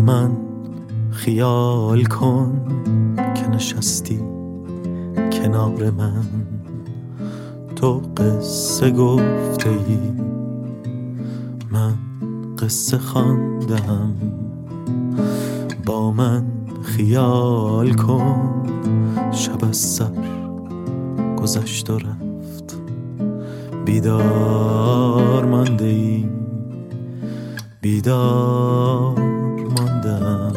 من خیال کن که نشستی کنار من، تو قصه گفته ای، من قصه خواندم. با من خیال کن شب از سر گذشت و رفت، بیدار مانده ای، بیدار ماندم.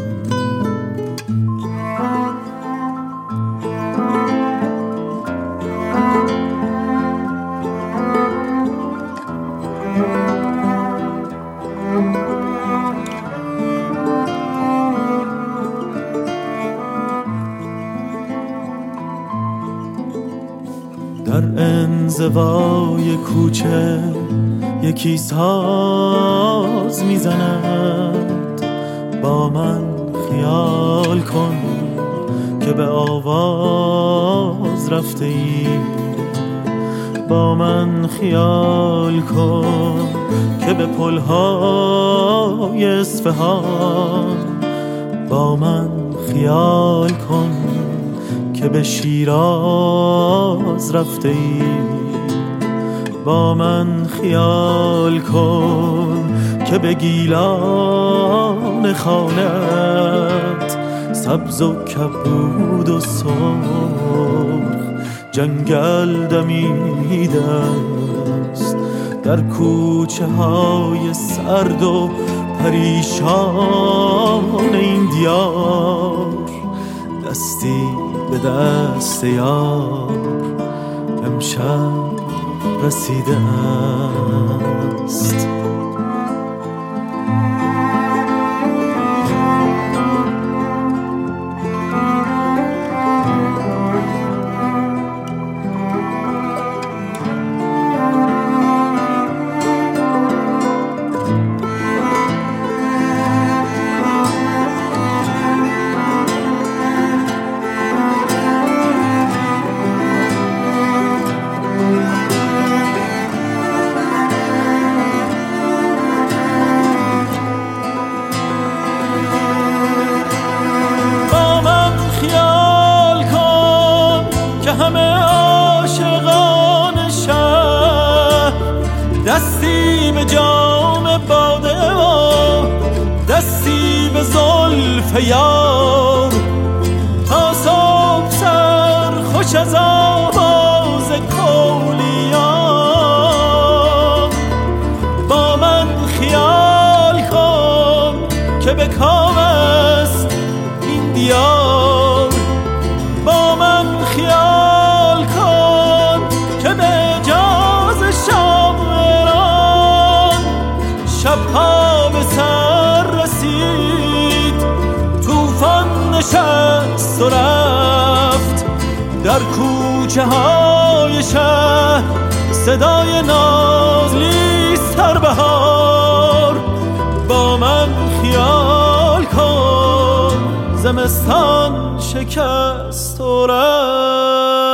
در انزوای کوچه یکی ساز میزند، با من خیال کن که به آواز رفته ای، با من خیال کن که به پلهای اصفهان، با من خیال کن که به شیراز رفته ای، با من خیال کن که به گیلان خانت سبز و کبود و سرخ جنگل دمیده است، در کوچه های سرد و پریشان این دیار، دستی به دست یار امشب رسیده است. همه عاشقان شهر دستی به جام باده و دستی به زلف یار، تا صبح سر خوش از آواز کولیان. با من خیال کن که به کام است این دیار، با من خیال کن که به جاز شاعران شبها به سر رسید، طوفان نشست و رفت، در کوچه های شهر صدای نازلیست هر بهار. با من خیال کن زمستان شکست و رفت.